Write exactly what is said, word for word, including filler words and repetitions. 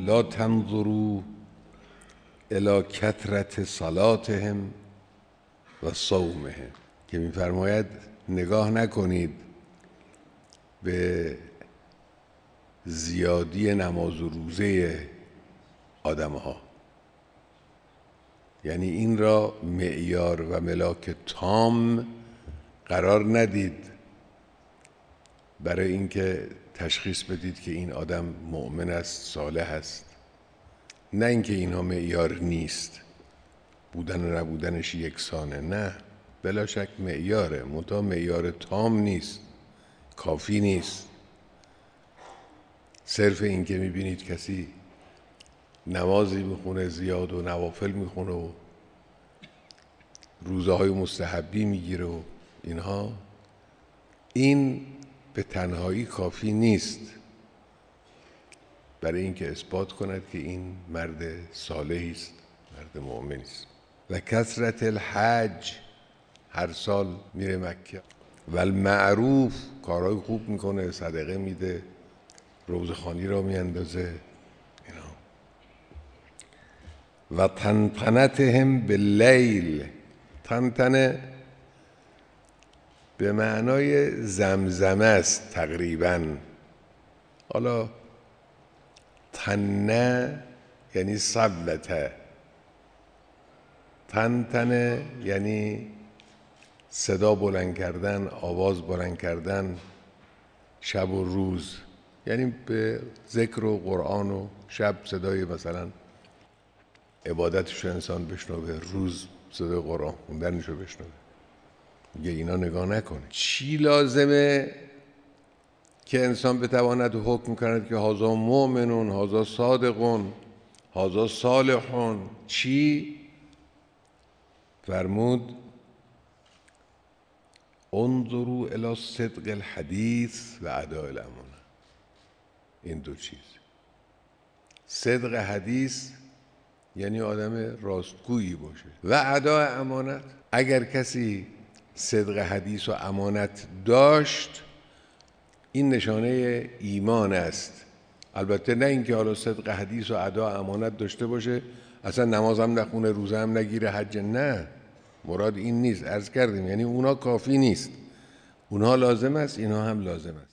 لا تنظروا الی کثرت صلاتهم و صومهم، که می‌فرماید نگاه نکنید به زیادی نماز و روزه آدم‌ها، یعنی این را معیار و ملاک تام قرار ندید برای اینکه تشخیص بدید که این آدم مؤمن است، صالح است. نه اینکه اینها معیار نیست، بودن و نبودنش یکسانه، نه، بلا شک معیاره، منتها معیار تام نیست، کافی نیست. صرف این که میبینید کسی نمازی میخونه، زیاد و نوافل میخونه و روزه های مستحبی میگیره و اینها، این به تنهایی کافی نیست برای اینکه اثبات کند که این مرد صالحی است، مرد مؤمنی است. و کثرت الحج، هر سال میره مکه، و المعروف، کارهای خوب میکنه، صدقه میده، روزخوانی را میاندازه، اینا. و تنتنتهم باللیل، تنتنه به معنای زمزمه است تقریبا. حالا تنه یعنی صبته، تنتنه یعنی صدا بلند کردن، آواز بلند کردن شب و روز، یعنی به ذکر و قرآن و شب صدای مثلا عبادتشو انسان بشنوه، روز صدای قرآن خوندنشو بشنوه. میگه اینا نگاه نکنه. چی لازمه که انسان بتواند حکم کند که هذا مؤمنون، هذا صادقون، هذا صالحون؟ چی؟ فرمود انظروا الی صدق الحدیث و اداء الامانه. این دو چیز، صدق حدیث یعنی آدم راستگویی باشه، و اداء امانت. اگر کسی صدق حدیث و امانت داشت، این نشانه ایمان است. البته نه اینکه حالا صدق حدیث و اداء امانت داشته باشه اصلا نماز هم نخونه، روزه هم نگیره، حج، نه، مراد این نیست. عرض کردیم یعنی اونا کافی نیست، اونها لازم است، اینا هم لازم است.